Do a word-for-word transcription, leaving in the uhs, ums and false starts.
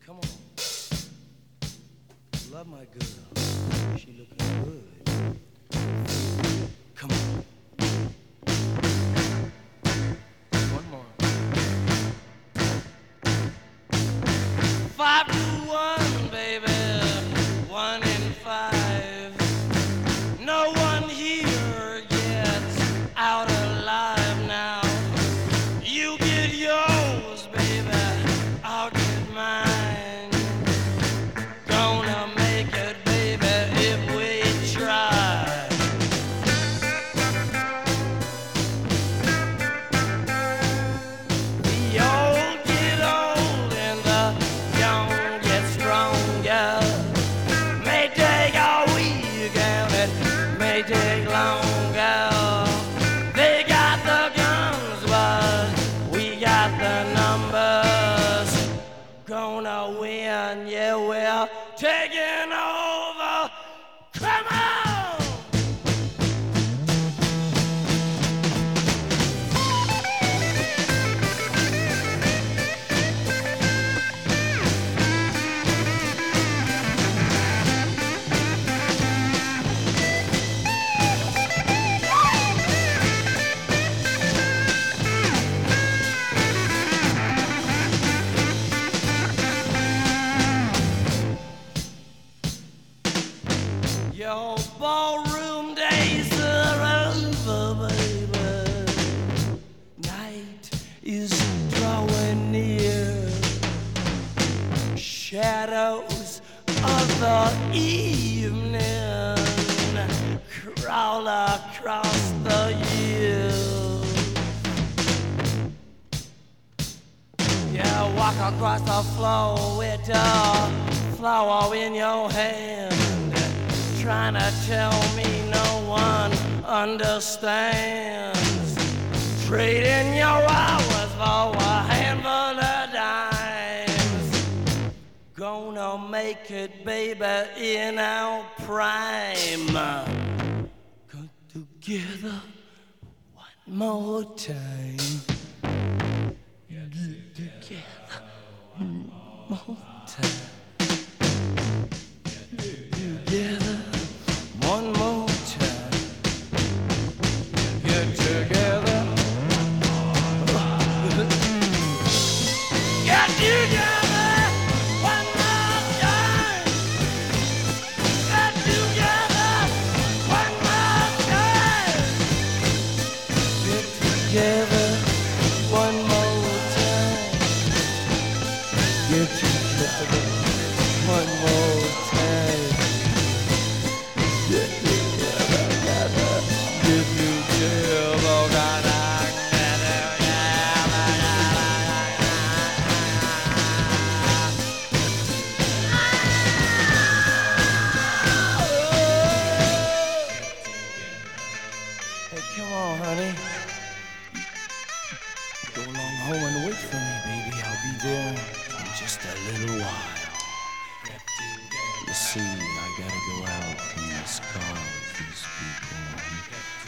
Come on. Love my girl. She looking good. Come on. One more. Five to one, baby. One in five. No one here gets out alive now. You get yours, baby. I'll get mine. Gonna make it, baby, if we try. The old get old and the young get stronger. May take a week and it may take longer. They got the guns, but we got the numbers. Gonna win, yeah, we're taking over. Come on! Your ballroom days are over, baby. Night is drawing near. Shadows of the evening crawl across the years. Yeah, walk across the floor with a flower in your hand, trying to tell me no one understands. Trading your hours for a handful of dimes. Gonna make it, baby, in our prime. Come together one more time. Get together one more time. Together one more time. Get together. Get together one more time. Get together one more time. Get together one more time. Get together one more time. Get together, get together. Hey, come on, honey. Go along home and wait for me, baby. I'll be there in just a little while. You see, I gotta go out in this car with these people.